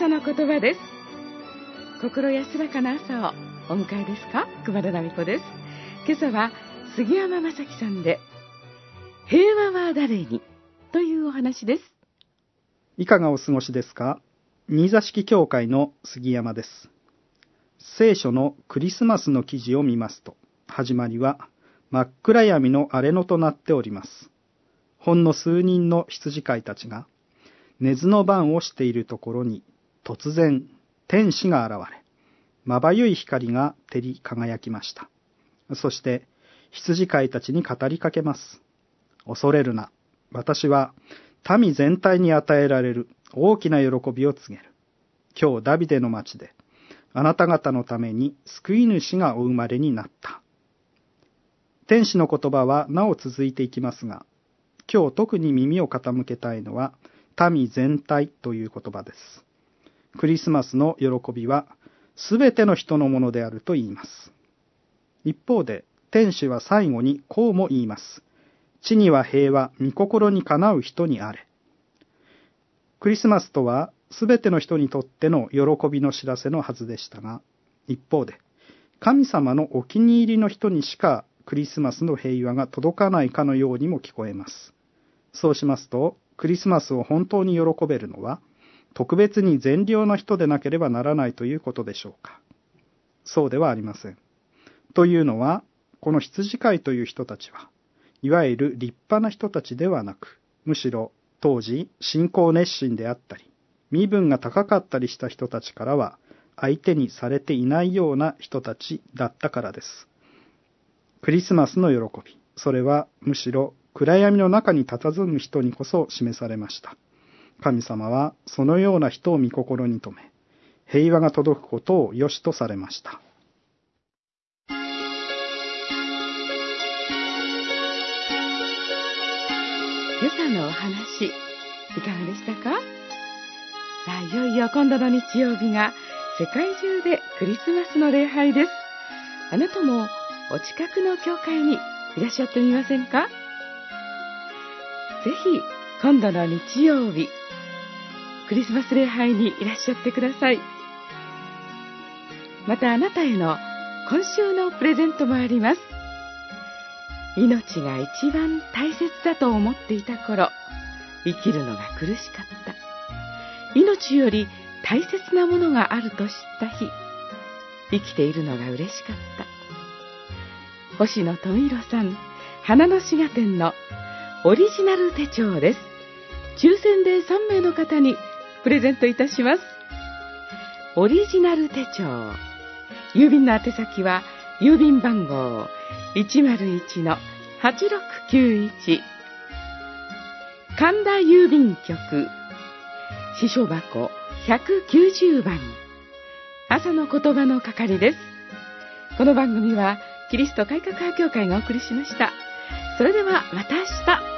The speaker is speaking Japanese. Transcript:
朝の言葉です。心安らかな朝をお迎えですか？熊田奈美子です。今朝は杉山正樹さんで、平和は誰にというお話です。 いかがお過ごしですか？新座敷教会の杉山です。聖書のクリスマスの記事を見ますと、始まりは真っ暗闇の荒れ野となっております。ほんの数人の羊飼いたちが寝ずの番をしているところに、突然天使が現れ、まばゆい光が照り輝きました。そして羊飼いたちに語りかけます。恐れるな。私は民全体に与えられる大きな喜びを告げる。今日ダビデの町であなた方のために救い主がお生まれになった。天使の言葉はなお続いていきますが、今日特に耳を傾けたいのは民全体という言葉です。クリスマスの喜びはすべての人のものであると言います。一方で天使は最後にこうも言います。地には平和、御心にかなう人にあれ。クリスマスとはすべての人にとっての喜びの知らせのはずでしたが、一方で神様のお気に入りの人にしかクリスマスの平和が届かないかのようにも聞こえます。そうしますと、クリスマスを本当に喜べるのは、特別に善良な人でなければならないということでしょうか。そうではありません。というのは、この羊飼いという人たちは、いわゆる立派な人たちではなく、むしろ当時信仰熱心であったり、身分が高かったりした人たちからは、相手にされていないような人たちだったからです。クリスマスの喜び、それはむしろ暗闇の中に佇む人にこそ示されました。神様はそのような人を御心に留め、平和が届くことを良しとされました。 今朝のお話、いかがでしたか？さあ、いよいよ今度の日曜日が世界中でクリスマスの礼拝です。あなたもお近くの教会にいらっしゃってみませんか？ぜひ今度の日曜日、クリスマス礼拝にいらっしゃってください。またあなたへの今週のプレゼントもあります。命が一番大切だと思っていた頃、生きるのが苦しかった。命より大切なものがあると知った日、生きているのが嬉しかった。星野富弘さん、花の滋賀店のオリジナル手帳です。抽選で3名の方にプレゼントいたします。オリジナル手帳。郵便の宛先は郵便番号 101-8691 神田郵便局支所箱190番、朝の言葉の係です。この番組はキリスト改革派教会がお送りしました。それではまた明日。